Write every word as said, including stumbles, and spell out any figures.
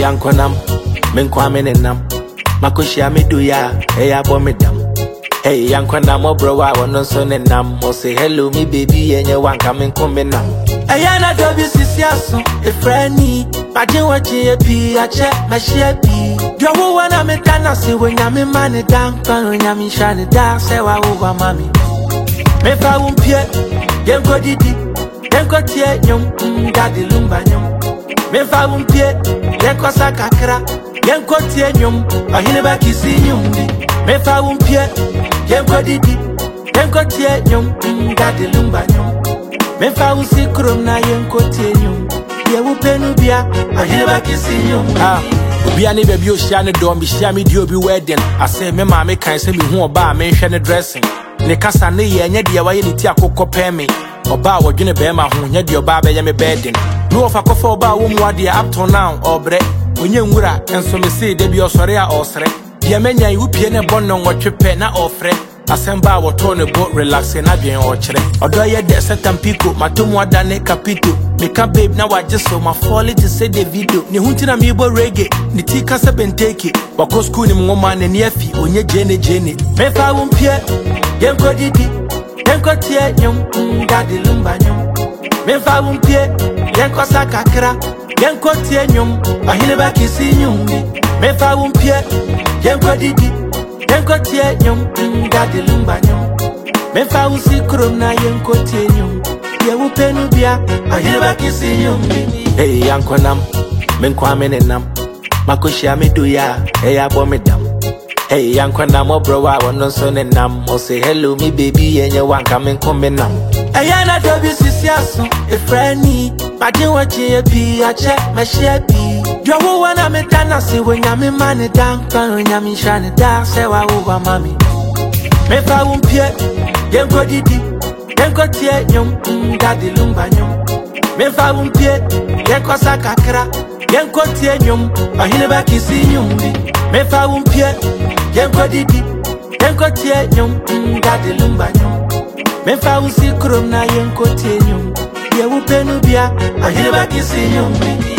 yankonam, men kwame nenam. Makushia me do ya, hey abomedam. Hey yankonam obro wa wono so nenam. Mo say hello me baby and you want come come nam. Hey yana dobi sisiaso, e friendly. Majin wachi e pi, a check my share pi. Yo wo wana me tana se when yami mani down, when yami shani down, say wa over mommy. Me fa umpie, yen ko didi, yen ko tie nyom, daddy lumba nyom. Me fa umpie, yen ko sakakra, yen ko tie nyom, ahine ba kisi nyumbi. Me fa umpie, yen ko didi, yen ko tie nyom, daddy lumba nyom. Me fa usi krom na yen ko tie nyom. Ye wo penu bia, ahine ba kisi nyumbi. Ah. Bia ne baby o shia ne dom bi shia me di obi wedding. I say me ma me kan say me hu oba me hwe ne dressing. Ne kasa ne ye nya de waye ne ti akokọ pɛ me. Oba wo dwene be ma ho nya de oba be ye me bedding. No of akofa oba wo mu ade up to now obre. Onye nwura enso me say de bi osore a osre. Bia menya wu pie ne bonno nwotwe na ofre. Asemba wo to ne bo relax na dwen o kire. Odo ye de setampiko matomu ada ne capito. Me ka babe na wa just so my folly to say the video. Ni hunti na mi bo reggae. Ni ti kasa benteke. Wako school ni mwoma ne niefi. Onye jene jene. Me fa umpie. Yen ko didi. Yen ko tie nyom. Daddy lumba nyom. Me fa umpie. Yen ko sakakra. Yen ko tie nyom. Ahine ba kisi nyumbi. Me fa umpie. Yen ko didi. Yen ko tie nyom. Daddy lumba nyom. Me fa usi krom na yen ko tie nyom. Ye wo penu bia, ahine ba kisi nyumbi. Hey yankonam, men kwame nenam. Makushia me do ya, hey abomedam. Hey yankonam obro wa wono so nenam. Mo say hello me baby and you want come come nam. Hey yana dobi sisiaso, e friendly. Majin wachi e pi, a check my share pi. Yo wo wana me tana se when yami mani down, when yami shani down, say wa over mommy. Me fa umpie, yen ko didi. Yen ko tie nyom, daddy lumba nyom. Me fa umpie, yen ko sakakra. Yen ko tie nyom, ahine ba kisi nyumbi. Me fa umpie, yen ko didi. Yen ko tie nyom, daddy lumba nyom. Me fa usi krom na yen ko tie nyom. Ye wo penu bia, ahine ba kisi nyumbi.